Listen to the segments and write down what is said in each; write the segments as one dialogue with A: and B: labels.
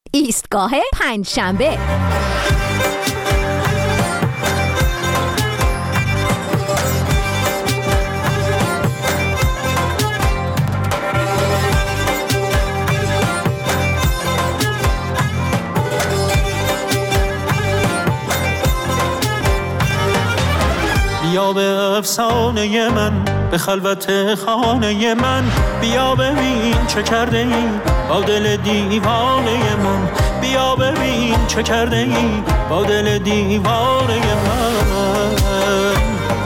A: ایستگاه پنجشنبه.
B: بیا به افسانه من، به خلوت خانه من، بیا ببین چه کرده ای با دل دیوانه من، بیا ببین چه کرده ای با دل دیوانه من.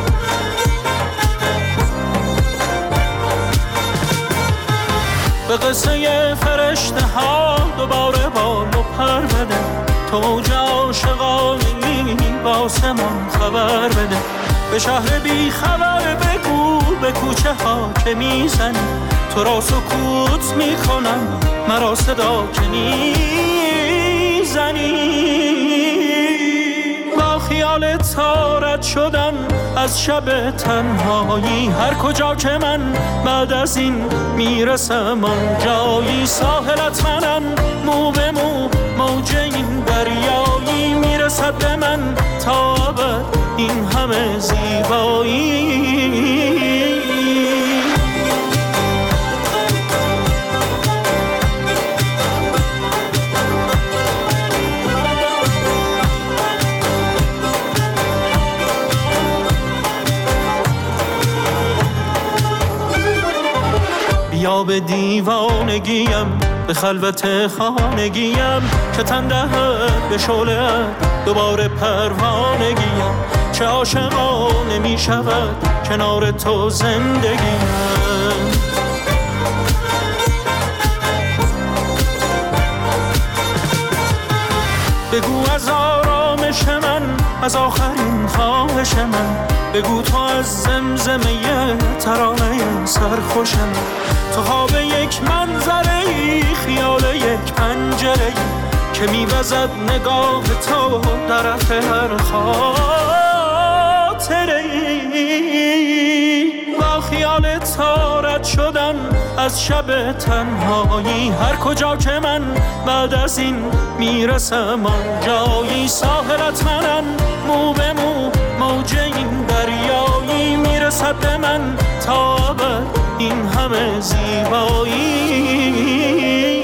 B: به قصه فرشته ها دوباره بال و پر بده، تو عاشقانه‌ای با آسمان خبر بده، به شهر بی خبر بگو به کوچه ها که میزنی، تو را سکوت میکنم مرا صدا که نیزنی. با خیال تارت شدم از شب تنهایی، هر کجا که من بعد از این میرسم آن جایی، ساحلت منم مو به مو موج این دریایی، میرسد به من تا ابد این همه زیبایی. بیا به دیوانگیم، به خلوت خانگیم، که تن دهد به شعله دوباره پروانگیم، چه عاشقانه می شود کنار تو زندگیم. بگو از آرامش من، از آخرین خواهش من، بگو تو از زمزمه ترانه سرخوش من، تو خواب یک منظره، خیال یک پنجره که میوزد نگاه تو در هر خاطره. با خیال تارت شدم از شب تنهایی، هر کجا که من بعد از این میرسم آن جایی، ساحلت منم مو به مو موج این دریایی، میرسد به من تا ابد این همه زیبایی.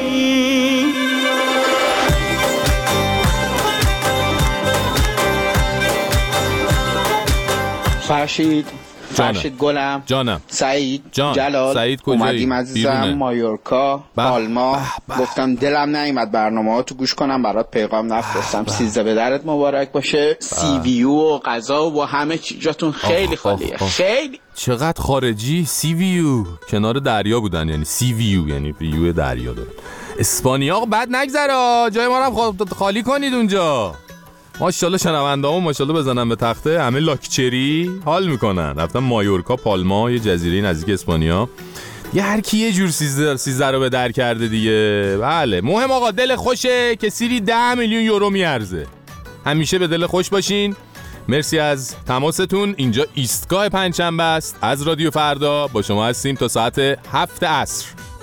C: فرشید گلم،
D: جانم،
C: سعید،
D: جان.
C: جلال،
D: سعید کجایی؟
C: اومدیم عزیزم، مایورکا، پالما. گفتم دلم نیومد برنامه ها تو گوش کنم، برات پیغام نفرستم. 13 به درت مبارک باشه. سی وی یو و غذا و همه چیزاتون خیلی خالیه. خیلی
D: چقدر خارجی. سی وی یو کنار دریا بودن، یعنی سی وی یو یعنی ویو دریا داره. اسپانیا بعد نگذره، جای ما رو خالی کنید اونجا. ماشاءالله شنونده‌ها ماشاءالله بزنن به تخته، همه لاکچری حال میکنن. رفتن مایورکا، پالما، یه جزیره نزدیک اسپانیا. یه هر کی یه جور 13 رو به در کرده دیگه. بله مهم آقا دل خوشه که سیری 10 میلیون یورو میارزه. همیشه به دل خوش باشین. مرسی از تماستون. اینجا ایستگاه پنجشنبه است از رادیو فردا. با شما هستیم تا ساعت 7 عصر.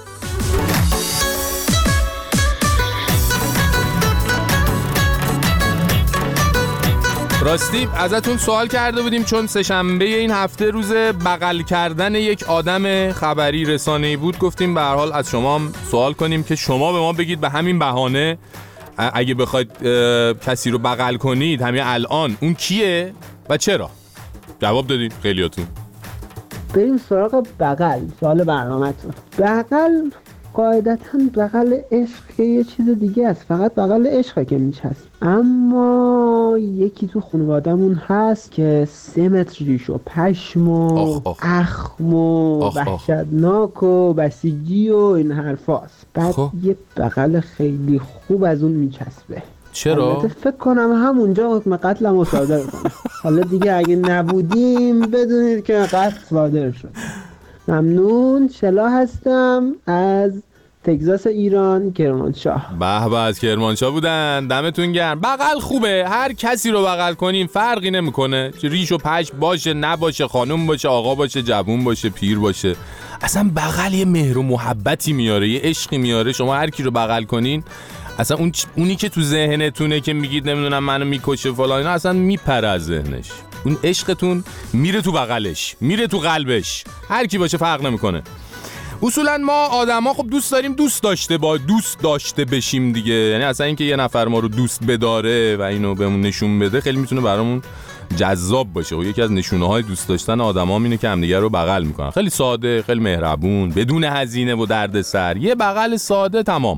D: راستی ازتون سوال کرده بودیم، چون سه‌شنبه این هفته روز بغل کردن یک آدم خبری رسانه‌ای بود، گفتیم به هر حال از شما هم سوال کنیم که شما به ما بگید به همین بهانه اگه بخواید کسی رو بغل کنید همین الان اون کیه و چرا؟ جواب دادید خیلیاتون.
E: بریم سراغ بغل. سوال برنامه‌تون. بغل قاعدتاً بغل عشق یه چیز دیگه است، فقط بغل عشقه که میچسب. اما یکی تو خانوادمون هست که 3 متر ریش و پشم و اخم و وحشتناک و بسیجی و این حرفاست. بعد یه بغل خیلی خوب از اون میچسبه.
D: چرا؟
E: فکر کنم همونجا حکم قتلم رو صادر کنم. حالا دیگه اگه نبودیم بدونید که قتل صادر شد. ممنون. شلا هستم از تگزاس ایران، کرمانشاه.
D: به به، از کرمانشاه بودن. دمتون گرم. بغل خوبه، هر کسی رو بغل کنین فرقی نمیکنه، چه ریش و پشم باشه نباشه، خانم باشه آقا باشه، جوون باشه پیر باشه، اصلا بغل یه مهر و محبتی میاره، یه عشقی میاره. شما هر کی رو بغل کنین اصلا اونی که تو ذهنتونه که میگید نمیدونم منو میکشه فلان اینا، اصلا میپره از ذهنش. اون عشقتون میره تو بغلش، میره تو قلبش، هر کی باشه فرق نمیکنه. اصولا ما آدما خب دوست داریم دوست داشته بشیم دیگه. یعنی اصلا اینکه یه نفر ما رو دوست بداره و اینو بهمون نشون بده خیلی میتونه برامون جذاب باشه. و یکی از نشونه‌های دوست داشتن آدما اینه که همدیگه رو بغل میکنن. خیلی ساده، خیلی مهربون، بدون هزینه و دردسر، یه بغل ساده تمام.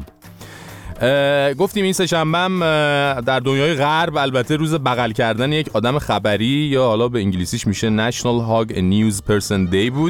D: گفتیم این سه‌شنبه در دنیای غرب البته روز بغل کردن یک آدم خبری یا حالا به انگلیسیش میشه National Hug a News Person Day بود.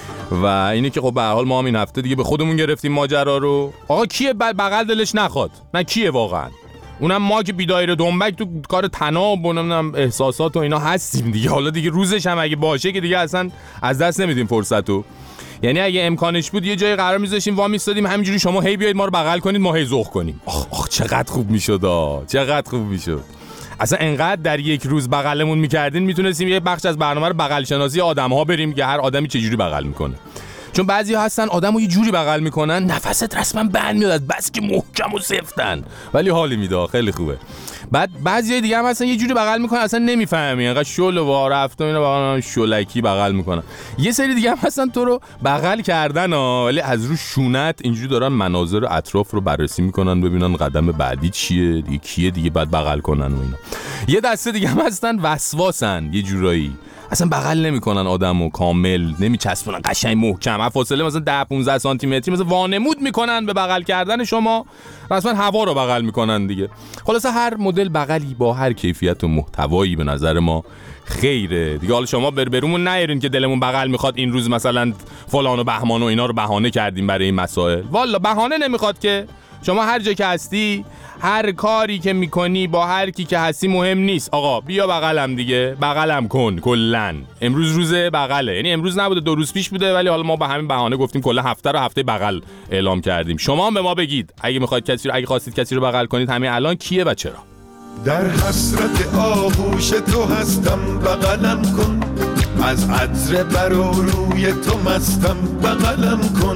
D: و اینه که خب به هر حال ما هم این هفته دیگه به خودمون گرفتیم ماجرا رو. آقا کیه بغل دلش نخواد؟ نه کیه واقعا؟ اونم ما که بیدایر دنبک تو کار تناب و نمیدونم احساسات و اینا هستیم دیگه. حالا دیگه روزش هم اگه باشه که دیگه اصلا از دست نمیدیم فرصتو. یعنی اگه امکانش بود یه جای قرار میذاشیم وا میستادیم همینجوری شما هی بیاید ما رو بغل کنید ما هی ذوق کنیم. آخ چقدر خوب میشد، چقدر خوب میشد. اصلا انقدر در یک روز بغلمون میکردین میتونستیم یه بخش از برنامه رو بغل شناسی آدم‌ها بریم که هر آدمی چه جوری بغل میکنه. چون بعضیا هستن آدمو یه جوری بغل میکنن نفست رسما بند میاد از بس که محکم و سفتن، ولی حالی میده، خیلی خوبه. بعد بعضیا دیگه هم هستن یه جوری بغل میکنن اصلا نمیفهمی، انقدر شل و وارفت و اینا بغل شلکی بغل میکنن. یه سری دیگه هم هستن تو رو بغل کردن ولی از رو شونت اینجوری دارن مناظر اطراف رو بررسی میکنن ببینن قدم بعدی چیه، دیگه کیه دیگه بعد بغل کنن و اینا. یه دسته دیگه هم هستن وسواسن یه جورایی، اصلا بغل نمیکنن آدمو کامل، نمیچسبونن قشنگ محکم، فاصله مثلا 10-15 سانتی متری مثلا وانمود میکنن به بغل کردن شما، رسما هوا رو بغل میکنن دیگه. خلاصه هر مدل بغلی با هر کیفیت و محتوایی به نظر ما خیره دیگه. حالا شما بربرمون نیارین که دلمون بغل میخواد این روز مثلا فلان و بهمان و اینا رو بهانه کردیم برای این مسائل. والا بهانه نمیخواد که شما هر جا که هستی، هر کاری که میکنی با هر کی که هستی مهم نیست. آقا بیا بغلم دیگه، بغلم کن کلن. امروز روز بغله، یعنی امروز نبوده 2 روز پیش بوده، ولی حالا ما به همین بهانه گفتیم کل هفته رو هفته بغل اعلام کردیم. شما هم به ما بگید اگه خواستید کسی رو بغل کنید همین الان کیه و چرا.
F: در حسرت آغوش تو هستم بغلم کن، از عطر بر و روی تو مستم بغلم کن،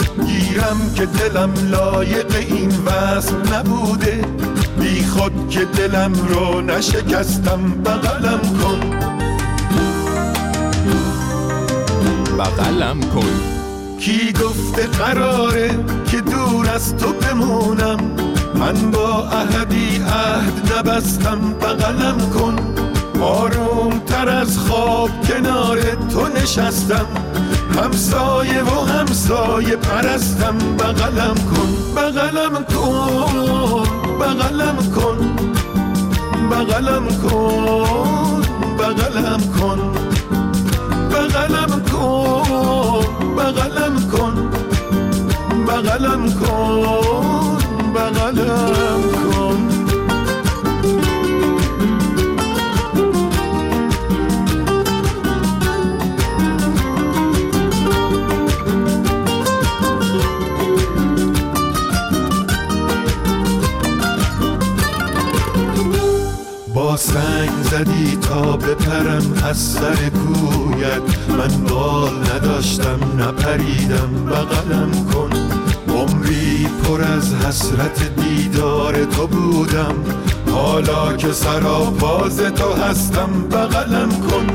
F: گیرم که دلم لایق این وصل نبوده، بی خود که دلم رو نشکستم بغلم کن،
D: بغلم کن.
F: کی گفته قراره که دور از تو بمونم، من با احدی عهد نبستم بغلم کن، آروم تر از خواب کنار تو نشستم، همسایه و همسایه پرستم بغلم کن، بغلم کن، بغلم کن، بغلم کن، بغلم کن، بغلم کن، بغلم کن، بغلم کن، بغلم کن. با سنگ زدی تا بپرم از سر کویت، من بال نداشتم نپریدم بغلم کن، عمری پر از حسرت دیدار تو بودم، حالا که سراپاز تو هستم بغلم کن،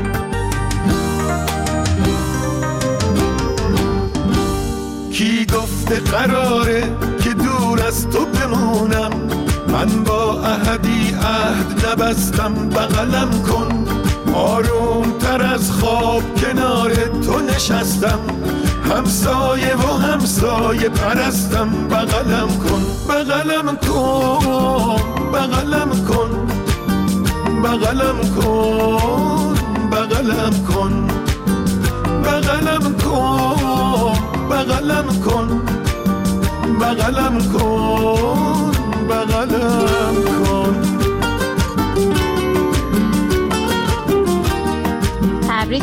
F: کی گفته قراره که دور از تو بمونم، من با احدی عهد نبستم بغلم کن، آروم تر از خواب کنار تو نشستم، همسایه و همسایه پرستم بغلم کن، بغلم کن، بغلم کن، بغلم کن، بغلم کن، بغلم کن، بغلم کن، بغلم کن، بغلم کن.
G: تبریک میگم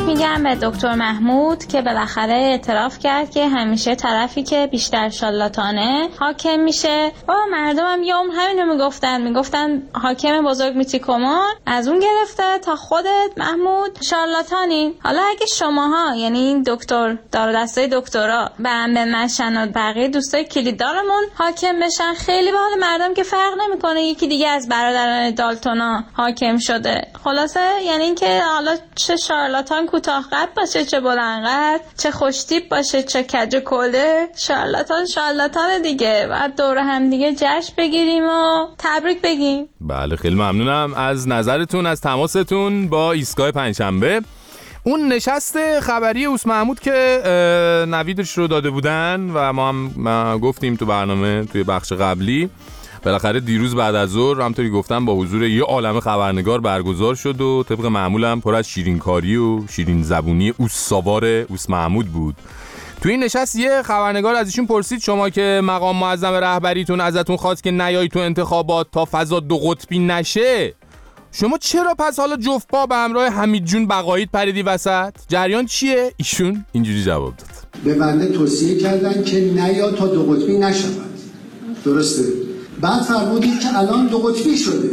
G: به دکتر محمود که بالاخره اعتراف کرد که همیشه طرفی که بیشتر شارلاتانه حاکم میشه. مردم هم یه عمر همینو میگفتن حاکم بزرگ میتیکومان از اون گرفته تا خودت محمود شارلاتانی. حالا اگه شماها یعنی این دکتر دار دستای دکترا برام بنشن و بقیه دوستای کلیددارمون حاکم بشن، خیلی به حال مردم که فرق نمیکنه یکی دیگه از برادران دالتونا حاکم شده. خلاصه یعنی اینکه حالا چه شارلاتان کوتاه قد باشه، چه بلند قد، چه خوشتیپ باشه، چه کج کله، شارلاتان دیگه. بعد دور هم دیگه جشن بگیریم و تبریک بگیم.
D: بله خیلی ممنونم از نظرتون، از تماستون با ایستگاه پنجشنبه. اون نشست خبری اوس محمود که نویدش رو داده بودن و ما هم گفتیم تو برنامه توی بخش قبلی، بالاخره دیروز بعد از ظهر همونطوری گفتم با حضور یه عالمه خبرنگار برگزار شد و طبق معمولم پر از شیرینکاری و شیرین زبونی اوس ساوار اوس محمود بود. تو این نشست یه خبرنگار از ایشون پرسید شما که مقام معظم رهبریتون ازتون خواست که نیایی تو انتخابات تا فضا دو قطبی نشه، شما چرا پس حالا جفت پا به همراه حمید جون بقایید پریدی وسط؟ جریان چیه؟ ایشون اینجوری جواب داد.
H: به بنده توصیه کردن که نیا تا دو قطبی نشود. درسته؟ بعد فرمودید که الان دو قطبی شده.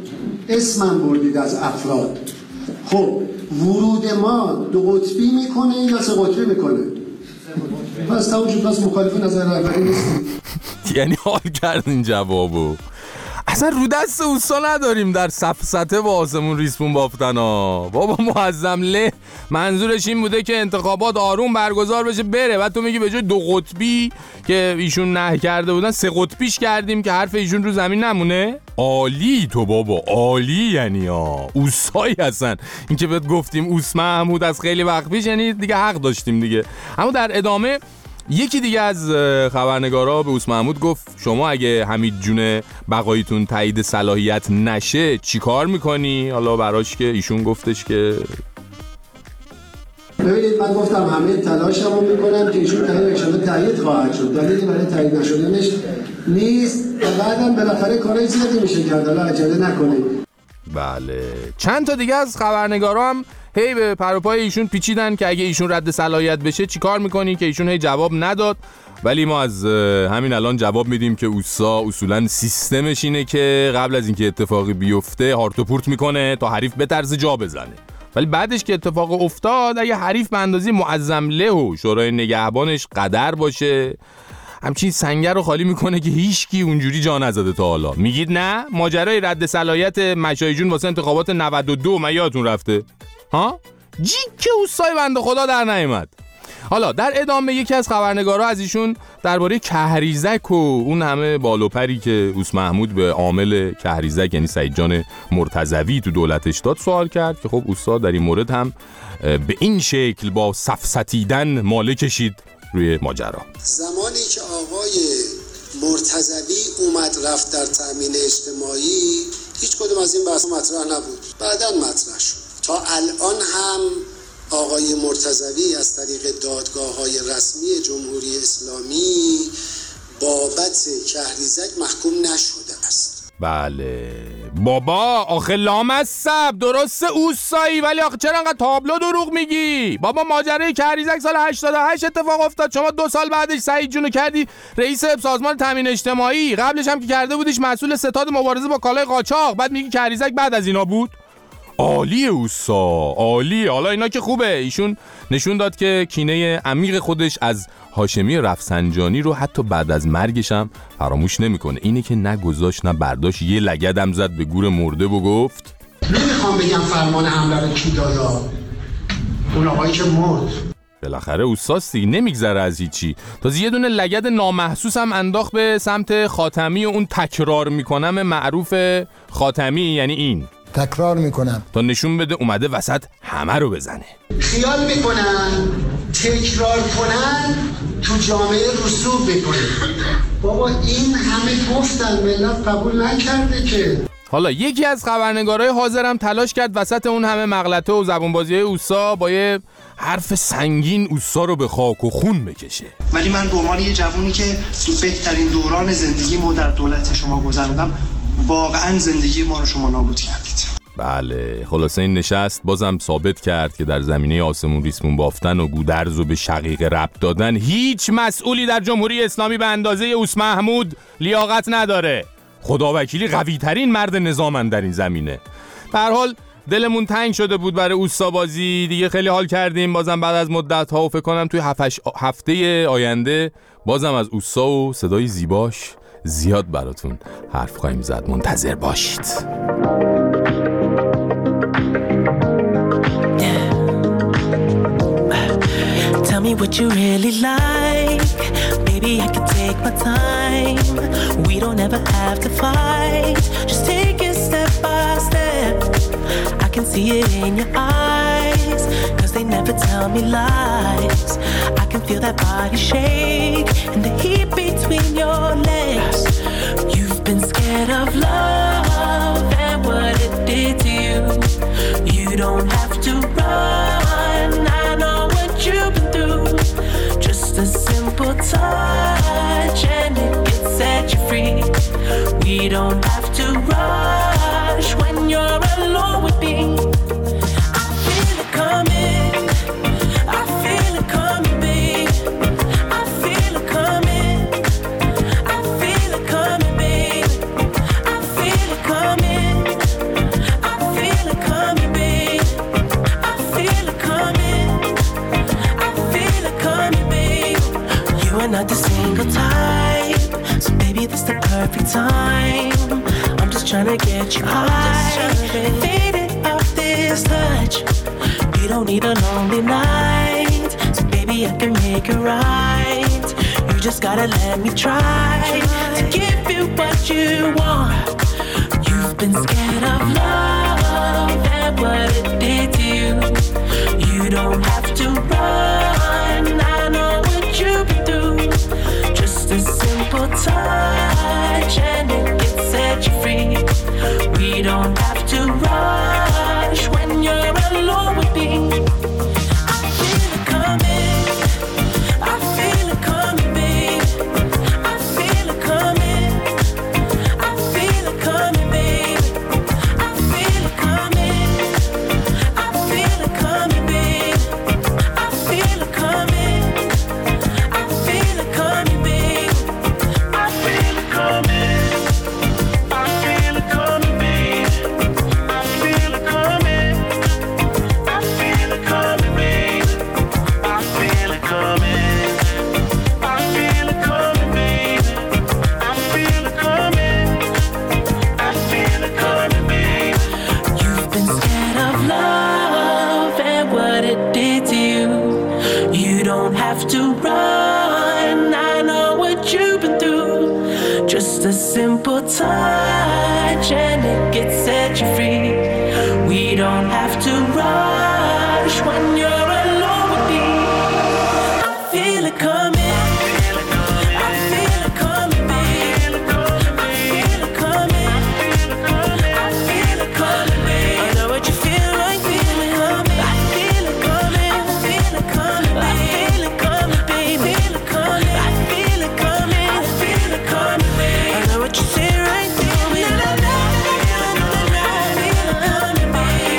H: اسمم بردید از افراد. خب ورود ما دو قطبی میکنه یا سه قطبی میکنه؟ پس تموم پس مخالف نظر رهبری نیستیم.
D: یعنی حال کردین جوابو. اصلا رو دست اوستا نداریم در سفسطه با آسمون ریسپون بافتن ها. بابا معظم له منظورش این بوده که انتخابات آروم برگزار بشه بره، بعد تو میگی به جای دو قطبی که ایشون نه کرده بودن سه قطبیش کردیم که حرف ایشون رو زمین نمونه. عالی تو بابا، عالی. یعنی اوستایی هستن. این که بهت گفتیم اوس محمود از خیلی وقت پیش، یعنی دیگه حق داشتیم دیگه. اما در ادامه یکی دیگه از خبرنگارا به اوس محمود گفت شما اگه حمید جون بقاییتون تایید صلاحیت نشه چی کار میکنی؟ حالا براش که ایشون گفتش که
H: ببینید من گفتم همه تلاشمو میکنم که ایشون تایید خواهد شد، دلیلی برای تایید نشدنش نیست و بعدم بالاخره کارهای زیادی میشه کرد، حالا عجله نکنید.
D: بله چند تا دیگه از خبرنگارا هم هی به پروپای ایشون پیچیدن که اگه ایشون رد صلاحیت بشه چی کار میکنی، که ایشون هی جواب نداد. ولی ما از همین الان جواب میدیم که اوسا اصولا سیستمش اینه که قبل از اینکه اتفاقی بیفته هارت و پورت میکنه تا حریف بترسه جا بزنه، ولی بعدش که اتفاق افتاد اگه حریف به اندازه معظم له و شورای نگهبانش قدر باشه همچین سنگر رو خالی میکنه که هیچکی اونجوری جا نزده تا حالا. میگید نه ماجرای رد صلاحیت مشایخ جون واسه انتخابات 92 من یادتون رفته ها؟ جیک اوستای بنده خدا در نیامد. حالا در ادامه یکی از خبرنگارا از ایشون درباره کهریزک و اون همه بالوپری که اوس محمود به عامل کهریزک یعنی سعید جان مرتضوی تو دولتش داد سوال کرد که خب اوستاد در این مورد هم به این شکل با سفسطیدن ماله کشید روی ماجرا.
I: زمانی که آقای مرتضوی اومد رفت در تأمین اجتماعی هیچ کدوم از این بحث مطرح نبود، بعداً مطرح شد. تا الان هم آقای مرتضوی از طریق دادگاه‌های رسمی جمهوری اسلامی بابت کهریزک محکوم نشده است.
D: بله بابا آخه لامصب درسته اوستایی، ولی آخه چرا انقدر تابلو دروغ میگی؟ بابا ماجرای کهریزک سال 88 اتفاق افتاد، شما 2 سال بعدش سعید جونو کردی رئیس سازمان تامین اجتماعی، قبلش هم که کرده بودیش مسئول ستاد مبارزه با کالای قاچاق، بعد میگی کهریزک بعد از اینا بود؟ عالیه اوسا عالی. حالا اینا که خوبه، ایشون نشون داد که کینه عمیق خودش از هاشمی رفسنجانی رو حتی بعد از مرگش هم فراموش نمیکنه. اینه که نه گذاشت نه برداشت، یه لگدم زد به گور مرده و گفت
H: نمیخوام بگم فرمان حمله رو کی دادا، اون آقایی که مرد.
D: بالاخره اوستاست دیگه، نمیگذره از هیچی. تازه یه دونه لگد نامحسوس هم انداخت به سمت خاتمی و اون تکرار میکنم معروف خاتمی، یعنی این
J: تکرار میکنم تا
D: نشون بده اومده وسط همه رو بزنه.
H: خیال میکنن تکرار کنن تو جامعه رسوب بکنه. بابا این همه گفتن ملت قبول نکرده که.
D: حالا یکی از خبرنگارای حاضرم تلاش کرد وسط اون همه مغلطه و زبونبازی‌های اوسا با یه حرف سنگین اوسا رو به خاک و خون بکشه.
K: ولی من به عنوان یه جوونی که تو بهترین دوران زندگیمو در دولت شما گذروندم، واقعا زندگی ما رو شما نابود کردید.
D: بله، خلاصه این نشست بازم ثابت کرد که در زمینه آسمون ریسمون بافتن و گودرز و به شقیقه ربط دادن هیچ مسئولی در جمهوری اسلامی به اندازه اوس محمود لیاقت نداره. خداوکیلی قوی ترین مرد نظامن در این زمینه. به هر حال دلمون تنگ شده بود برای اوستا بازی دیگه، خیلی حال کردیم بازم بعد از مدت ها و فکر کنم توی 7 هفته آینده بازم از اوستا و صدای زیباش زیاد براتون حرف خواهیم زد. منتظر باشید.
J: Tell me what you really like. Baby, I can take my time. We don't ever have to fight. Just take it step by step. I can see it in your eyes, 'cause they never tell me lies. I can feel that body shake and the heat between your legs. You've been scared of love and what it did to you. You don't have to run. I know what you've been through. Just a simple touch and it can set you free. We don't have to rush when you're alone with me. I feel it coming. I feel it coming, babe. I feel it coming. I feel it coming, babe. I feel it coming. I feel it coming, babe. I feel it coming. I feel it coming, babe. You are not the single type, so baby, this the perfect time. I'm just trying to get you high, faded off this touch. You don't need a lonely night, so baby, I can make it right. You just gotta let me try to give you what you want. You've been scared of love and what it did to you. You don't have to run. I know what you've been through. Just a simple touch and it can set you free. We don't have to rush when you're alone with me. I feel it coming. I feel it coming, babe. I feel it coming. I feel it coming, babe. I feel it coming. I feel it coming, babe. I feel it coming. I feel it coming, babe. I feel it coming. I feel it coming, babe. I feel it coming. I feel it coming, babe. I feel it coming. I feel it coming, babe. I feel it coming. I feel it coming, babe. You've been scared of love and what it did to you. You don't have to run. I know what you've been through. Just a simple touch and it gets set you free. We don't have to rush when you're alone with me. I feel it coming. I feel it coming, babe. I feel it coming. I feel it coming, babe. I know what you feel like, feel it coming. I feel it coming. I feel it coming, babe. I feel it coming, babe. I feel it coming. I feel it coming. I feel it coming, babe. I know what you say right through me. I feel it coming, babe.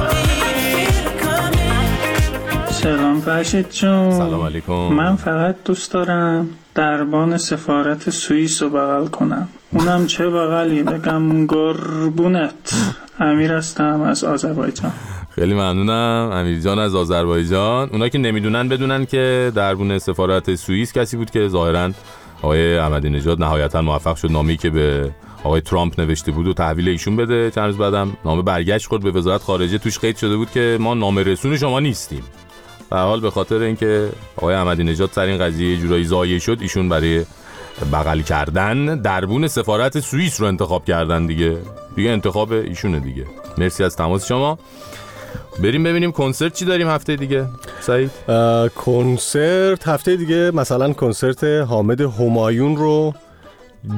L: سلام فرشید جون.
D: سلام علیکم.
L: من فقط دوست دارم دربان سفارت سوئیس رو بغل کنم. اونم چه بغلی، بگم قربونت. امیر هستم از آذربایجان.
D: خیلی ممنونم امیر جان از آذربایجان. اونا که نمیدونن بدونن که دربون سفارت سوئیس کسی بود که ظاهراً آقای احمدی نژاد نهایتاً موفق شد نامه‌ای که به آقای ترامپ نوشته بود و تحویل ایشون بده. چند روز بعدم نامه برگشت خورد به وزارت خارجه، توش قید شده بود که ما نامه رسون شما نیستیم. به هر حال به خاطر اینکه آقای احمدی نژاد سر این قضیه یه جورایی ضایع شد، ایشون برای بغل کردن دربون سفارت سوئیس رو انتخاب کردن دیگه انتخاب ایشونه دیگه. مرسی از تماس شما. بریم ببینیم کنسرت چی داریم هفته دیگه. سعید
M: کنسرت هفته دیگه مثلا کنسرت حامد همایون رو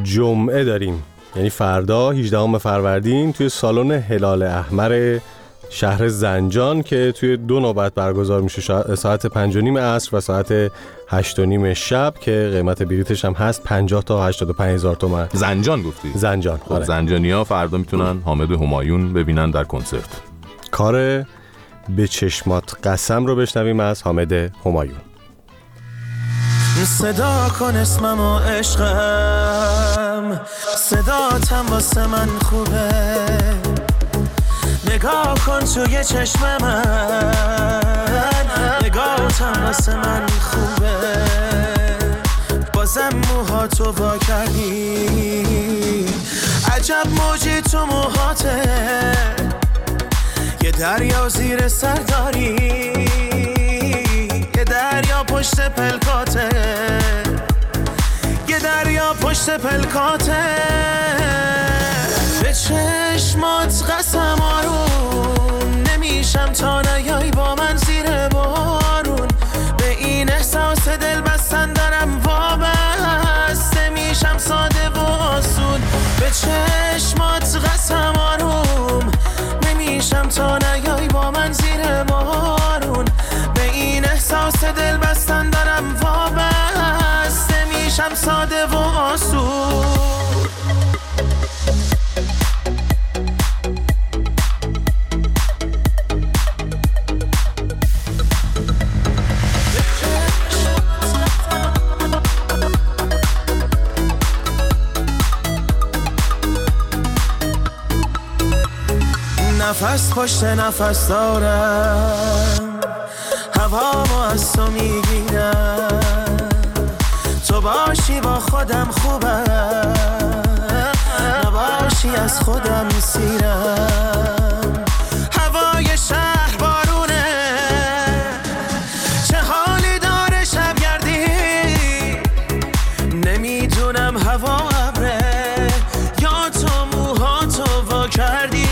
M: جمعه داریم، یعنی فردا 18 فروردین توی سالن هلال احمر شهر زنجان که توی 2 نوبت برگزار میشه، ساعت 5:30 عصر و ساعت 8:30 شب که قیمت بلیتش هم هست 50 تا 85,000 تومان.
D: زنجان گفتی؟
M: زنجان.
D: خب زنجانی‌ها فردا میتونن حامد همایون ببینن در کنسرت.
M: کار به چشمات قسم رو بشنویم از حامد همایون.
J: صدا کن اسممو عشقم، صداتم واسه من خوبه، نگاه کن توی چشم من، نگاهتم واسه من خوبه، بازم موها تو وا کردی، عجب موجی تو موهاته، یه دریا زیر سر داری، یه دریا پشت پلکاته، یه دریا پشت پلکاته، به چشمات قسم آروم، نمیشم تا نیایی با من زیر بارون، به این احساس دل بستن دارم وابسته میشم ساده و آسون، به چشمات قسم آروم، نمیشم تا نیایی با من زیر بارون، به این احساس دل بستن دارم وابسته میشم ساده و آسون. نفس پشت نفس دارم، هوامو از تو میگیرم، تو باشی با خودم خوبم، نباشی از خودم سیرم، هوای شهر بارونه، چه حالی داره شبگردی، نمیدونم هوا ابره یا تو موهاتو وا کردی،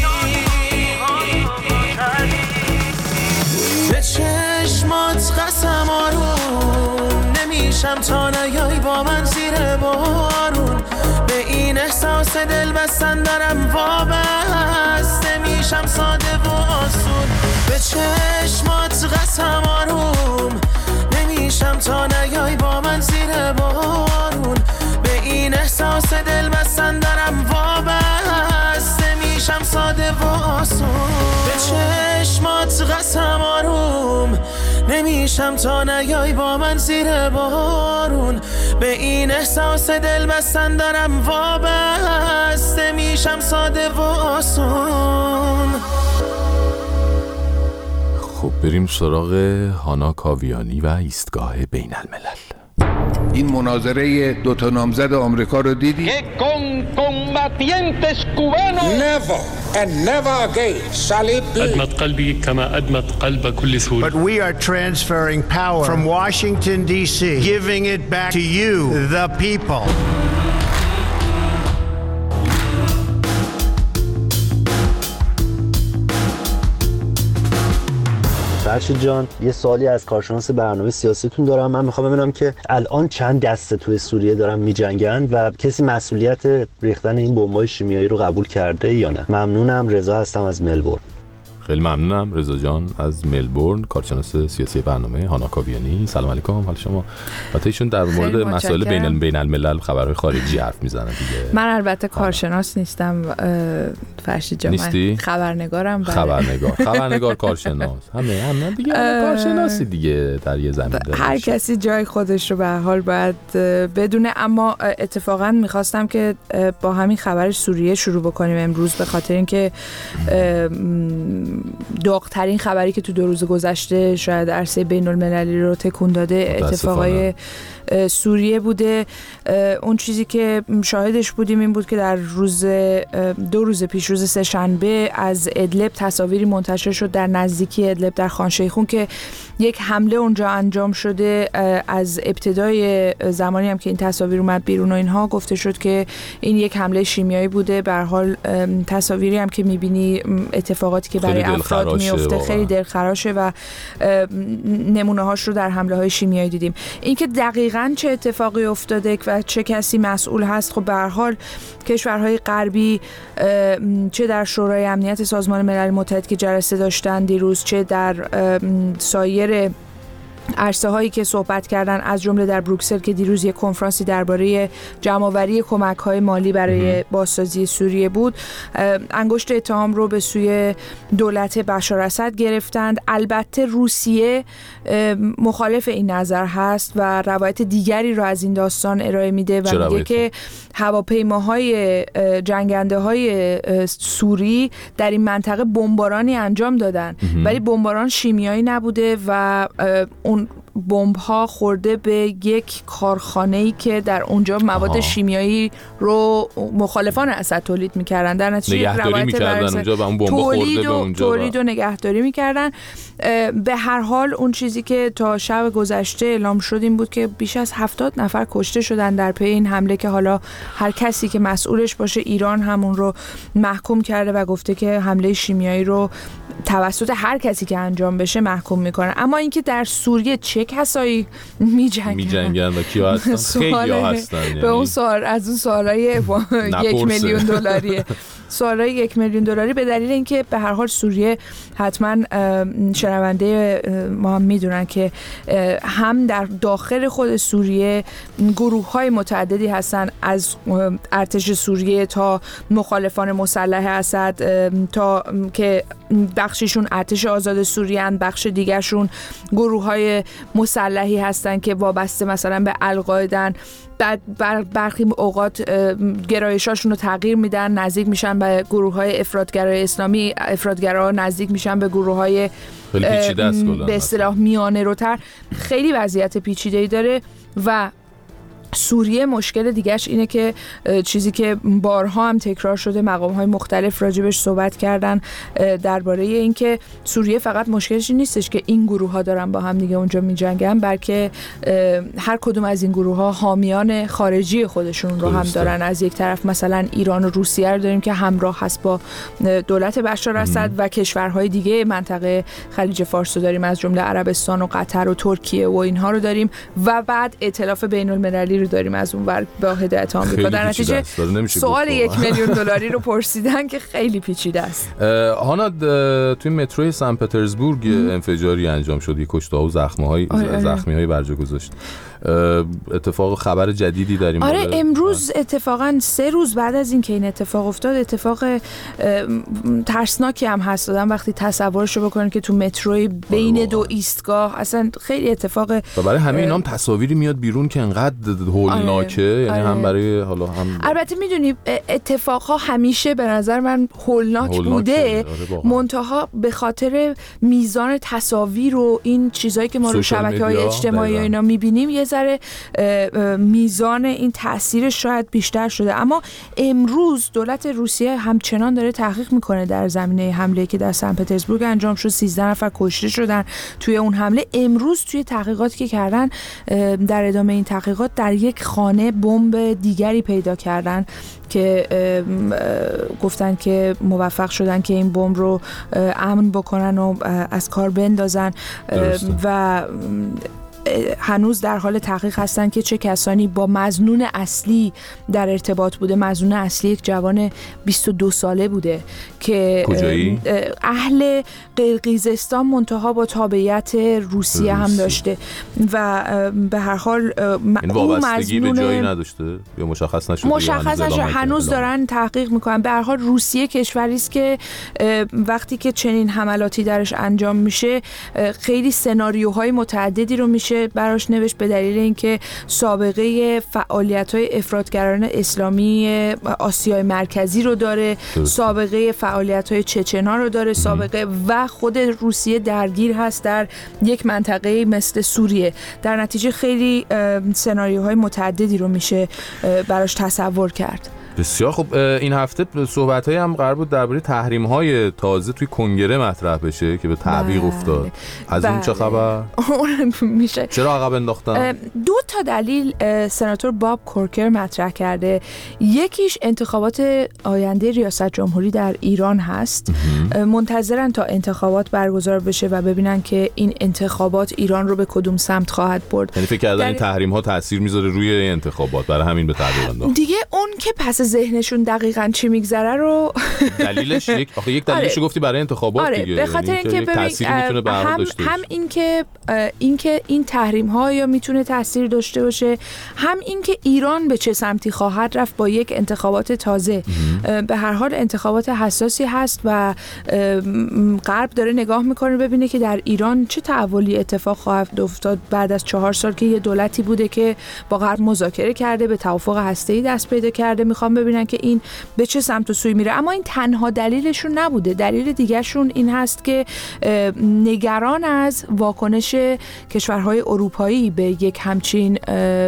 J: به چشمات قسم آروم، نمیشم تا نیایی با من زیر بارون، به این احساس دل بستن دارم وابسته میشم ساده و آسون، به چشمات قسم آروم، نمیشم تا نیایی با من زیر بارون، به این احساس دل بستن دارم وابسته میشم ساده و آسون، به چشمات قسم آروم، نمیشم تا نیایی با من زیر بارون، به این احساس دل بستن دارم وابسته میشم ساده و آسون.
D: خب بریم سراغ هانا کاویانی و ایستگاه بین الملل.
N: این مناظره 2 نامزد آمریکا رو دیدی؟
O: Never and never again shall it be.
P: أدمت قلبي كما أدمت قلب كل سوري.
Q: But we are transferring power from Washington D.C., giving it back to you, the people.
R: فرشید جان، یه سوالی از کارشناس برنامه سیاسیتون دارم. من میخوام ببینم که الان چند دسته توی سوریه دارن میجنگن و کسی مسئولیت ریختن این بمب‌های شیمیایی رو قبول کرده یا نه؟ ممنونم. رضا هستم از ملبورن.
D: خیلی ممنونم رضا جان از ملبورن، کارشناس سیاسی برنامه هانا کاویانی. سلام علیکم، حال شما؟ البته ایشون در مورد مسائل بین الملل خبرهای خارجی حرف میزنن دیگه.
S: من البته کارشناس نیستم فرشید جان،
D: نیستی؟
S: من خبرنگارم.
D: خبرنگار کارشناس همه دیگه کارشناسی دیگه در یه زمین.
S: هر کسی جای خودش رو به هر حال باید بدونه. اما اتفاقا میخواستم که با همین خبر سوریه شروع بکنیم امروز، به خاطر اینکه داغ‌ترین خبری که تو 2 روز گذشته شاید عرصه بین المللی رو تکون داده اتفاقای سوریه بوده. اون چیزی که شاهدش بودیم این بود که در 2 روز پیش، روز سه‌شنبه، از ادلب تصاویری منتشر شد در نزدیکی ادلب در خان شیخون که یک حمله اونجا انجام شده. از ابتدای زمانی هم که این تصاویر اومد بیرون و اینها گفته شد که این یک حمله شیمیایی بوده. به هر حال تصاویری هم که می‌بینی، اتفاقاتی که برای افراد میفته، خیلی دلخراشه و نمونه هاش رو در حمله های شیمیایی دیدیم. اینکه دقیقاً چه اتفاقی افتاده و چه کسی مسئول هست، خب به هر حال کشورهای غربی چه در شورای امنیت سازمان ملل متحد که جلسه داشتن دیروز، چه در سایر عرصه هایی که صحبت کردن، از جمله در بروکسل که دیروز یک کنفرانسی درباره جمع‌آوری کمک‌های مالی برای بازسازی سوریه بود، انگشت اتهام رو به سوی دولت بشار اسد گرفتند. البته روسیه مخالف این نظر هست و روایت دیگری رو از این داستان ارائه میده و میگه که هواپیماهای جنگنده‌های سوری در این منطقه بمبارانی انجام دادن، ولی بمباران شیمیایی نبوده و اون بمب‌ها خورده به یک کارخانه‌ای که در اونجا مواد شیمیایی رو مخالفان اسد تولید می‌کردن. در نتیجه
D: نگهداری می‌کردن اونجا و اون بمب خورده به اونجا،
S: تولید و نگهداری می‌کردن. به هر حال اون چیزی که تا شب گذشته اعلام شد این بود که بیش از 70 نفر کشته شدن در پی این حمله که حالا هر کسی که مسئولش باشه، ایران همون رو محکوم کرده و گفته که حمله شیمیایی رو توسط هر کسی که انجام بشه محکوم میکنه. اما اینکه در سوریه چه کسایی میجنگن
D: و کیا هستن، خیلی هستن.
S: به اون سوال از اون سوالای 1 میلیون دلاریه، سوالای 1 میلیون دلاری، به دلیل اینکه به هر حال سوریه، حتما شنونده ما هم میدونن که هم در داخل خود سوریه گروه‌های متعددی هستن، از ارتش سوریه تا مخالفان مسلح اسد، تا که بخششون ارتش آزاد سوریه ان، بخش دیگرشون گروه‌های مسلحی هستن که وابسته مثلا به القاعده، بعد برخی اوقات گرایشاشون رو تغییر میدن، نزدیک میشن به گروه‌های افراطگرای اسلامی، افراطگراها نزدیک میشن به گروه‌های به اصطلاح میانه روتر. خیلی وضعیت پیچیده‌ای داره و سوریه مشکل دیگهش اینه که چیزی که بارها هم تکرار شده، مقام‌های مختلف راجبش صحبت کردن درباره این که سوریه فقط مشکلش این نیستش که این گروه‌ها دارن با هم دیگه اونجا می‌جنگن، بلکه هر کدوم از این گروه‌ها حامیان خارجی خودشون رو هم دارن. از یک طرف مثلا ایران و روسیه رو داریم که همراه هست با دولت بشار اسد و کشورهای دیگه منطقه خلیج فارس رو داریم، از جمله عربستان و قطر و ترکیه و اینها رو داریم، و بعد ائتلاف بین‌المللی رو داریم از اون ور با هدایت آمریکا. در نتیجه سوال 1 میلیون دلاری رو پرسیدن که خیلی پیچیده است.
D: هانا توی متروی سن پترزبورگ انفجاری انجام شد، کشته ها و زخمی‌های برجا گذاشت. اتفاق خبر جدیدی داریم؟
S: آره، امروز اتفاقا 3 روز بعد از این که این اتفاق افتاد، اتفاق ترسناکی هم هست. دادم وقتی تصورشو بکنن که تو متروی بین 2 ایستگاه، اصلا خیلی اتفاق
D: و برای همه اینا هم تصاویری میاد بیرون که انقدر هولناکه. یعنی هم برای حالا هم
S: البته میدونی اتفاقها همیشه به نظر من هولناک بوده، منتها به خاطر میزان تصاویر و این چیزایی که ما رو شبکه‌های اجتماعی اینا میبینیم، یه ذره میزان این تأثیر شاید بیشتر شده. اما امروز دولت روسیه همچنان داره تحقیق میکنه در زمینه حمله که در سن پترزبورگ انجام شد. 13 نفر کشته شدن توی اون حمله. امروز توی تحقیقاتی که کردن، در ادامه این تحقیقات در یک خانه بمب دیگری پیدا کردن که گفتن که موفق شدن که این بمب رو امن بکنن و از کار بندازن و هنوز در حال تحقیق هستن که چه کسانی با مظنون اصلی در ارتباط بوده. مظنون اصلی یک جوان 22 ساله بوده که
D: کجایی؟
S: اهل قرقیزستان منتها با تابعیت روسیه هم داشته و به هر حال
D: این وابستگی به جایی نداشته یا مشخص نشده؟
S: هنوز دارن تحقیق میکنن. به هر حال روسیه کشوری است که وقتی که چنین حملاتی درش انجام میشه، خیلی سناریوهای متعددی رو میشه براش نوشت، به دلیل اینکه سابقه فعالیت‌های افراطگران اسلامی آسیای مرکزی رو داره، سابقه فعالیت‌های چچنا رو داره، سابقه و خود روسیه درگیر هست در یک منطقه مثل سوریه. در نتیجه خیلی سناریوهای متعددی رو میشه براش تصور کرد.
D: بسیار خب. این هفته صحبت‌هایی هم قرار بود درباره تحریم‌های تازه توی کنگره مطرح بشه که به تعویق افتاد. از اون چه خبر؟
S: میشه
D: چرا عقب انداختن؟
S: 2 تا دلیل سناتور باب کورکر مطرح کرده. یکیش انتخابات آینده ریاست جمهوری در ایران هست. منتظرن تا انتخابات برگزار بشه و ببینن که این انتخابات ایران رو به کدوم سمت خواهد برد.
D: یعنی فکر کردن این تحریم‌ها تاثیر میذاره روی انتخابات، برای همین به تعویق انداختن.
S: دیگه اون که پس ذهنشون دقیقاً چی میگذره رو
D: دلیلش یک دلیلش گفتی برای انتخابات دیگه.
S: به خاطر اینکه تأثیری میتونه به هر حال داشته باشه. هم اینکه این تحریم‌ها یا میتونه تاثیر داشته باشه، هم اینکه ایران به چه سمتی خواهد رفت با یک انتخابات تازه. به هر حال انتخابات حساسی هست و غرب داره نگاه میکنه ببینه که در ایران چه تحولی اتفاق خواهد افتاد بعد از 4 سال که یه دولتی بوده که با غرب مذاکره کرده، به توافق هسته‌ای دست پیدا کرده. میخوام ببینن که این به چه سمت و سوی میره. اما این تنها دلیلشون نبوده. دلیل دیگهشون این هست که نگران از واکنش کشورهای اروپایی به یک همچین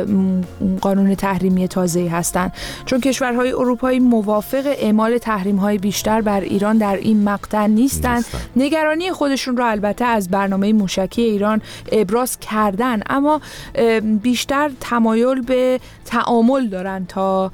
S: قانون تحریمی تازه‌ای هستن، چون کشورهای اروپایی موافق اعمال تحریم‌های بیشتر بر ایران در این مقطع نیستن. نگرانی خودشون رو البته از برنامه موشکی ایران ابراز کردن، اما بیشتر تمایل به تعامل دارن تا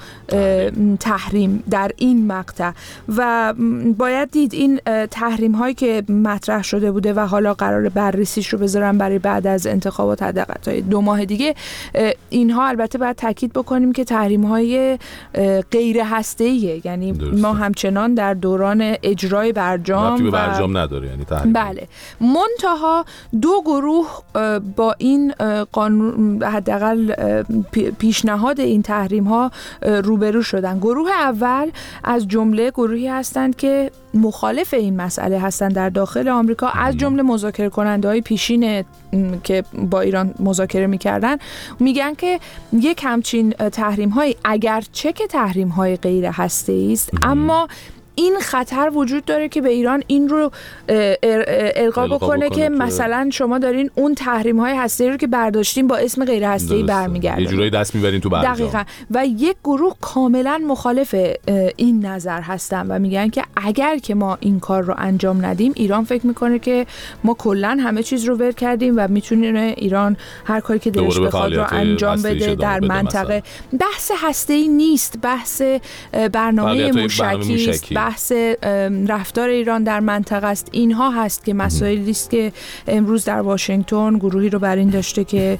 S: تحریم در این مقطع. و باید دید این تحریم هایی که مطرح شده بوده و حالا قرار بررسیش رو بذارن برای بعد از انتخابات حداقل تا 2 ماه دیگه، اینها البته باید تاکید بکنیم که تحریم های غیر هسته‌ایه، یعنی ما همچنان در دوران اجرای برجام
D: به برجام نداره، یعنی تحریم.
S: بله، منتها 2 گروه با این قانون حداقل پیشنهاد این تحریم ها روبرو شدن. گروه اول از جمله گروهی هستند که مخالف این مسئله هستند در داخل آمریکا، از جمله مذاکره کننده های پیشین که با ایران مذاکره میکردن، میگن که یک همچین تحریم های اگرچه که تحریم های غیر هسته‌ای است، اما این خطر وجود داره که به ایران این رو القا بکنه که مثلا شما دارین اون تحریم‌های هسته‌ای رو که برداشتین با اسم غیر هسته‌ای برمیگردن،
D: یه جورایی دست میبرین تو برجام.
S: دقیقاً. و یک گروه کاملا مخالف این نظر هستن و میگن که اگر که ما این کار رو انجام ندیم، ایران فکر میکنه که ما کلاً همه چیز رو ول کردیم و میتونه ایران هر کاری که دلش بخواد رو انجام بده در منطقه. بحث هسته‌ای نیست، بحث برنامه موشکی است، بحث رفتار ایران در منطقه است. اینها هست که مسائلی است که امروز در واشنگتن گروهی رو بر این داشته که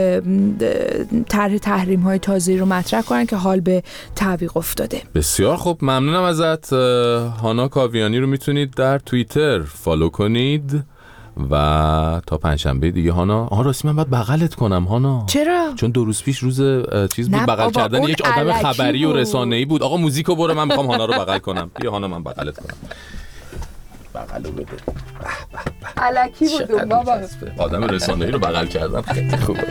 S: طرح تحریم‌های تازه‌ای رو مطرح کنن که حال به تعویق افتاده.
D: بسیار خوب، ممنونم ازت. هانا کاویانی رو میتونید در توییتر فالو کنید و تا پنجشنبه دیگه. هانا، راستی من باید بغلت کنم هانا.
S: چرا؟
D: چون 2 روز پیش روز چیز بود، بغل کردن یک آدم خبری و رسانه‌ای بود. آقا موزیکو برو، من میخوام هانا رو بغل کنم. بیا هانا، من بغلت کنم. بغلو بده.
S: الکی بود بابا.
D: آدم رسانه‌ای رو بغل کردم خیلی خوبه.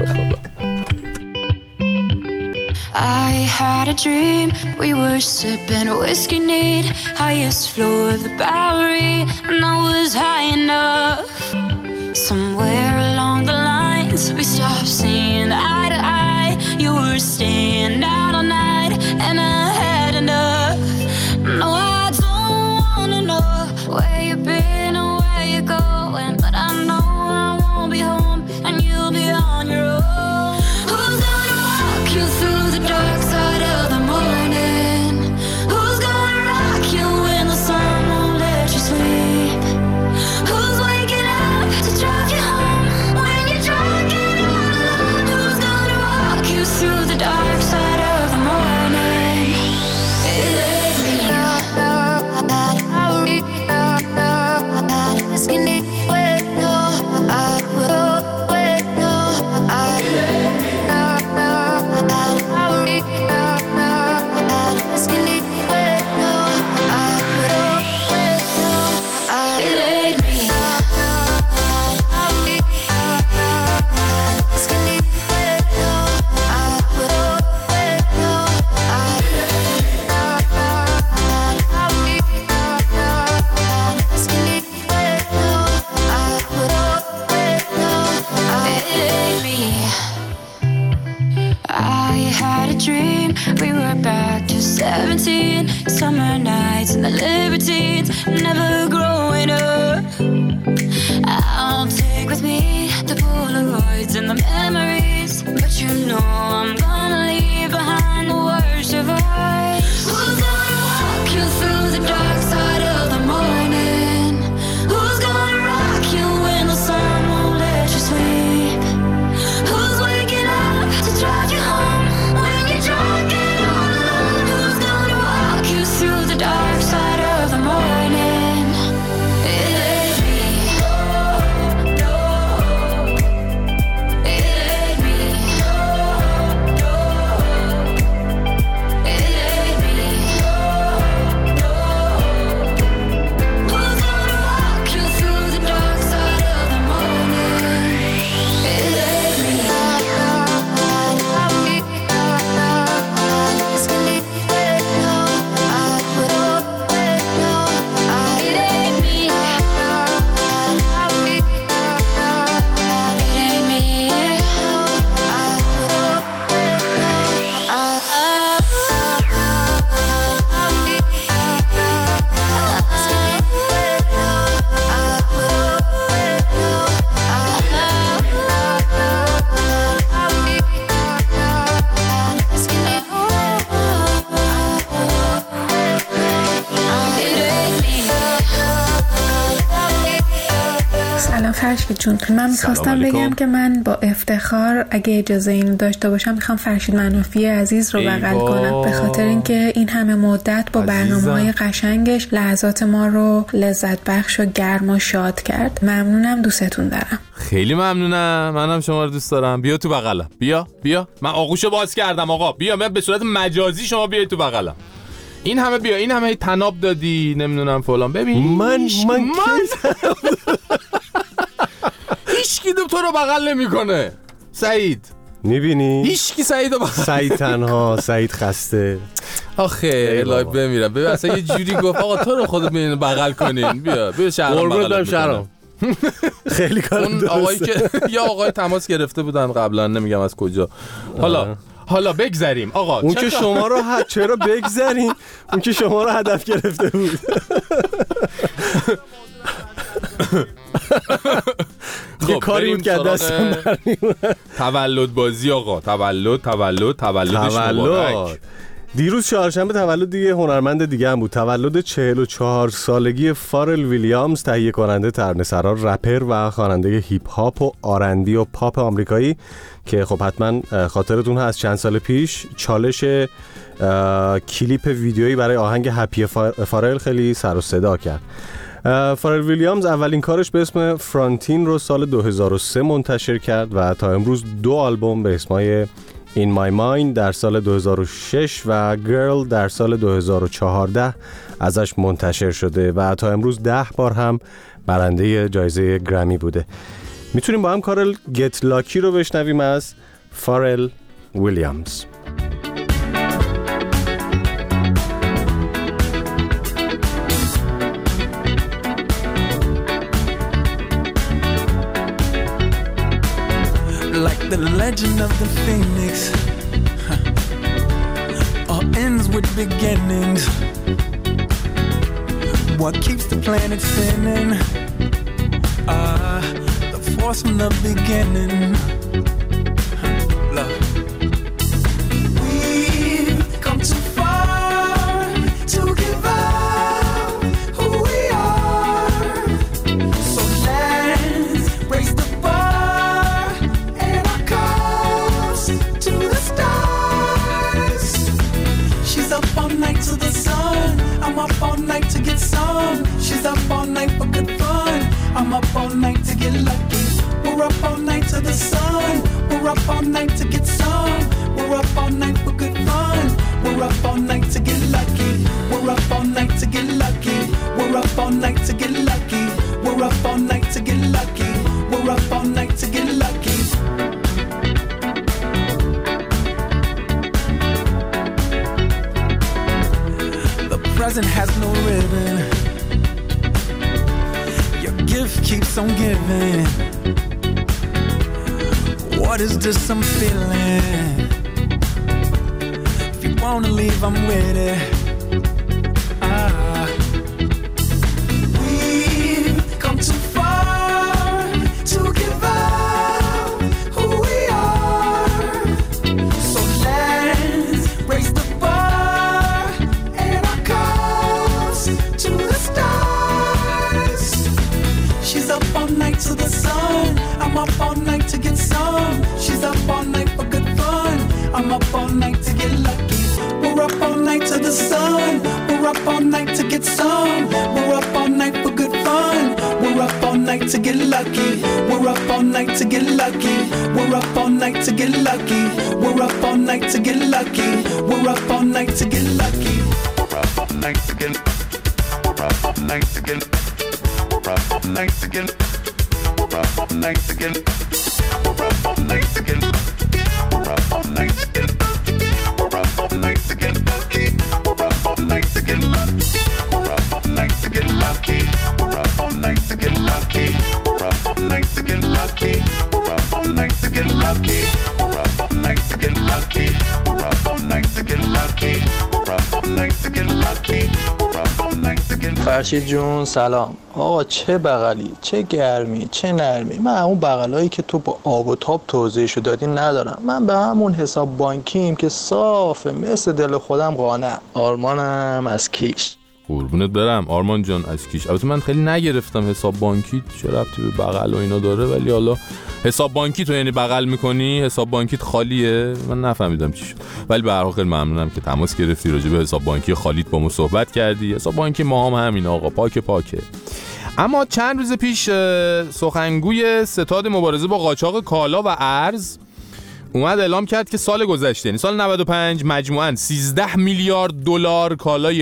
T: I had a dream, we were sipping whiskey neat, highest floor of the Bowery, and I was high enough. Somewhere along the lines, we stopped seeing eye to eye. You were staying out all night, and I had enough. No, I don't wanna know where you've been or where you're going, but I know I won't be home, and you'll be on your own. Who's gonna walk you through the dark side of the morning? Who's gonna rock you when the sun won't let you sleep? Who's waking up to drive you streets and the libertines, never growing up. I'll take with me the Polaroids and the memories, but you know I'm gonna leave behind the worst of us. Who's gonna walk you through the dark side of the morning? Who's gonna rock you when the sun won't let you sleep? Who's waking up to drive you home when you're drunk and all alone? Who's gonna walk you through the dark side of the morning? It ain't me. It ain't me. It ain't me. Who's gonna walk you through the dark side of the morning? It ain't me.
U: سلام فرشید جون، من میخواستم بگم که من با افتخار اگه اجازه اینو داشته باشم میخوام فرشید منافی عزیز رو بغل کنم، به خاطر اینکه این همه مدت با برنامه‌های قشنگش لحظات ما رو لذت بخش و گرم و شاد کرد. ممنونم، دوستتون دارم.
D: خیلی ممنونم، منم شما رو دوست دارم. بیا تو بغلم، بیا من آغوشو باز کردم آقا، بیا من به صورت مجازی شما بیای تو بغلم. این همه بیا، این همه تناب دادی نمیدونم فلان. ببین
M: من
D: هیچ کی تو رو بغل نمیکنه سعید،
M: میبینی؟
D: هیچ کی سعیدو بغل.
M: سعید تنها، سعید خسته.
D: آخه الهی بمیرم. ببین اصلا یه جوری گفت آقا تو رو خودت ببین بغل کنین. بیا شهرام بغل
M: شهرام. خیلی کار
D: اون آقایی که یا آقای تماس گرفته بودن قبلا، نمیگم از کجا. حالا بگذریم آقا.
M: اون که شما رو چرا بگذریم؟ اون که شما رو هدف گرفته بود. یه کاری بود که دستم برمیومد.
D: تولد بازی آقا، تولدش مبارک.
M: دیروز چهارشنبه تولد دیگه هنرمند دیگه هم بود. تولد 44 سالگی فارل ویلیامز، تهیه کننده، ترانه‌سرا، رپر و خواننده هیپ هاپ و آرندی و پاپ آمریکایی که خب حتما خاطرتون هست چند سال پیش چالش کلیپ ویدیویی برای آهنگ هپی فارل خیلی سر و صدا کرد. فارل ویلیامز اولین کارش به اسم فرانتین رو سال 2003 منتشر کرد و تا امروز 2 آلبوم به اسمای In My Mind در سال 2006 و Girl در سال 2014 ازش منتشر شده و تا امروز 10 بار هم برنده جایزه گرمی بوده. میتونیم با هم کار Get Lucky رو بشنویم از فارل ویلیامز.
V: Like the legend of the phoenix, all ends with beginnings. What keeps the planet spinning? The force from the beginning. Love. We've come too far to give up who we are. So let's raise the to the sun, I'm up all night to get some. She's up all night for good fun. I'm up all night to get lucky. We're up all night to the sun. We're up all night to get some. We're up all night for good fun. We're up all night to get lucky. We're up all night to get lucky. We're up all night to get lucky. We're up all night to get lucky. We're up all night to get lucky. Present has no ribbon. Your gift keeps on giving. What is this I'm feeling? If you wanna leave, I'm with it. night to the sun. I'm up all night to get some. She's up all night for good fun. I'm up all night to get lucky. We're up all night to the sun. We're up all night to get some. We're up all night for good fun. We're up all night to get lucky. We're up all night to get lucky. We're up all night to get lucky. We're up all night to get lucky. We're up all night to get lucky. We're up all night to get. We're up all night to get. We're up all night to get. We're up all night to get. We're up all night to get. We're up all night to get. We're up all night to get lucky. We're up all night to get lucky. We're up all night to get lucky. We're up all night to get lucky. We're up all night to get lucky. We're up all night to get lucky. We're up all night to get lucky. We're up all night to get lucky. We're up all night to get lucky. We're up all night to get lucky.
A: فرشید جون سلام. آقا چه بغلی، چه گرمی، چه نرمی. من اون بغلایی که تو با آب و تاب توضیحشو دادی ندارم. من به همون حساب بانکیم که صافه مثل دل خودم قانع. آرمانم از کیش.
D: قربونت برم آرمان جان از کیش. البته من خیلی نگرفتم حساب بانکی چه ربطی به بغل و اینا داره، ولی حالا حساب بانکی تو یعنی بغل میکنی، حساب بانکیت خالیه؟ من نفهمیدم چی شد، ولی به هر حال خیلی ممنونم که تماس گرفتی راجع به حساب بانکی خالیت با ما صحبت کردی. حساب بانکی ما هم همین آقا، پاکه. اما چند روز پیش سخنگوی ستاد مبارزه با قاچاق کالا و ارز اومد اعلام کرد که سال گذشته یعنی سال 95 مجموعاً 13 میلیارد دلار کالای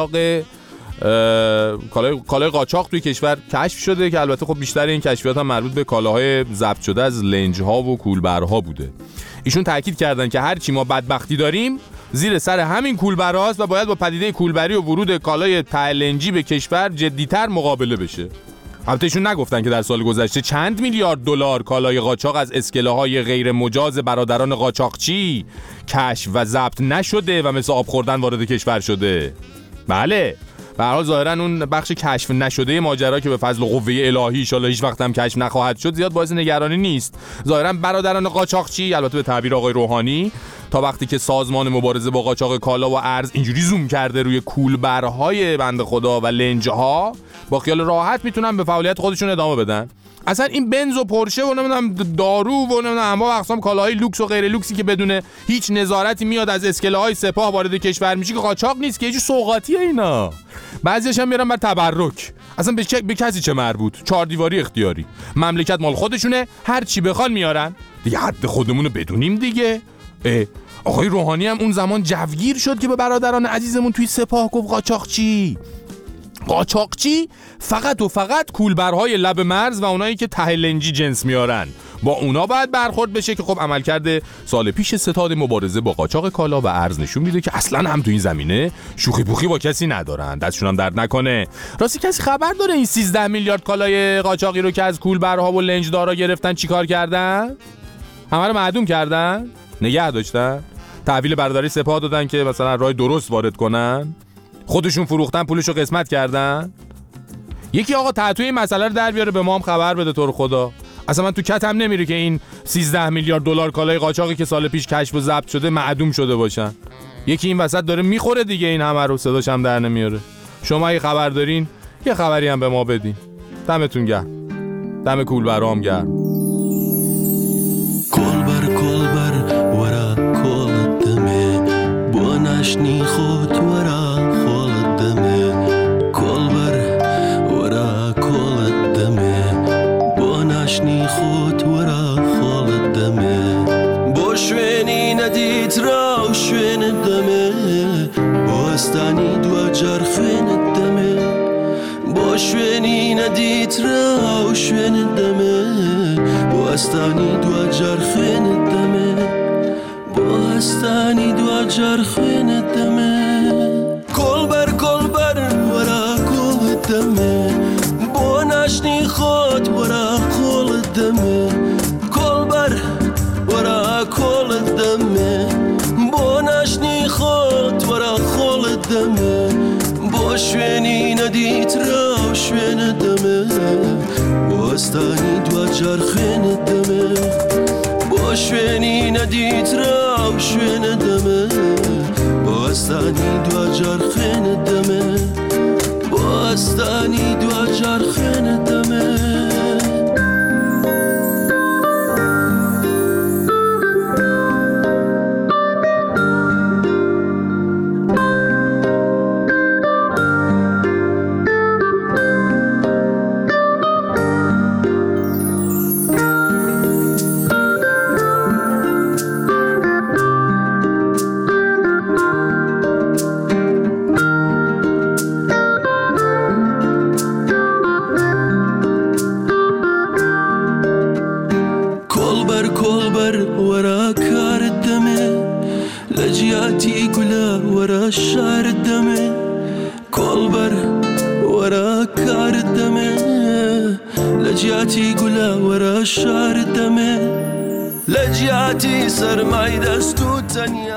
D: قاچاق توی کشور کشف شده که البته خب بیشتر این کشفیات هم مربوط به کالاهای ضبط شده از لنج‌ها و کولبرها بوده. ایشون تاکید کردن که هر چی ما بدبختی داریم زیر سر همین کولبرهاست و باید با پدیده کولبری و ورود کالای تلنجی به کشور جدی‌تر مقابله بشه. البته ایشون نگفتن که در سال گذشته چند میلیارد دلار کالای قاچاق از اسکله‌های غیر مجاز برادران قاچاقچی کشف و ضبط نشده و مثل آب خوردن وارد کشور شده. بله، به هر حال ظاهراً اون بخش کشف نشده ماجرا که به فضل قوه الهی ان شاءالله هیچ وقت هم کشف نخواهد شد زیاد باعث نگرانی نیست. ظاهراً برادران قاچاقچی، البته به تعبیر آقای روحانی، تا وقتی که سازمان مبارزه با قاچاق کالا و ارز اینجوری زوم کرده روی کولبرهای بنده خدا و لنج‌ها، با خیال راحت میتونن به فعالیت خودشون ادامه بدن. اصلا این بنز و پورشه و نمیدونم دارو و نمیدونم انواع اقسام کالاهای لوکس و غیر لوکسی که بدون هیچ نظارتی میاد از اسکله‌های سپاه وارد کشور میشه که قاچاق نیست که یه جو سوغاتیه اینا. بعضیش هم میارن بر تبرک. اصلا به کسی چه مربوط؟ چهار دیواری اختیاری. مملکت مال خودشونه، هر چی بخوان میارن. دیگه حد خودمونو بدونیم دیگه. آقای روحانی هم اون زمان جوگیر شد که به برادران عزیزمون توی سپاه گفت قاچاقچی فقط و فقط کولبرهای لب مرز و اونایی که ته لنجی جنس میارن با اونا باید برخورد بشه که خب عملکرد سال پیش ستاد مبارزه با قاچاق کالا و ارز نشون میده که اصلا هم تو این زمینه شوخی پوخی با کسی ندارن، دستشون هم درد نکنه. راستی کسی خبر داره این 13 میلیارد کالای قاچاقی رو که از کولبرها و لنجدارا گرفتن چیکار کردن؟ همه رو معدوم کردن؟ نگه داشتن؟ تحویل برادری سپاه دادن که مثلا راه درست وارد کنن؟ خودشون فروختن پولشو قسمت کردن؟ یکی آقا تعطوی این مسئله رو در بیاره به ما هم خبر بده تو رو خدا. اصلا من تو کتم نمیره که این 13 میلیارد دلار کالای قاچاقی که سال پیش کشف و ضبط شده معدوم شده باشن. یکی این وسط داره میخوره دیگه این همه رو، صداش هم در نمیاره. شما اگه خبر دارین یه خبری هم به ما بدین. دمتون گرم. دم کولبرام گرم.
B: کولبر ورا کول دمه بوناشنی خود ورا کول دمه کولبر ورا کول دمه بوناشنی خود ورا کول دمه بوشونی ندیت را شون دمه باستانی دو جرفن دمه بوشونی ندیت را شون دمه باستانی دو جرفن دمه باستانی دو جرفن دمه کولبر ورا کول دمه بوناشنی خود ورا کول دمه کولبر ورا کول دمه بوناشنی خود ورا کول دمه بوشونی ندیت را شون دمه باستانی دو جرخن دمه بوشونی ندیت را شون دمه باستانی دو جرخن دمه باستانی دو جرخن دمه ورا کار دمه لجیاتی گلا ورا شار دمه لجیاتی سرمای دستو تنیا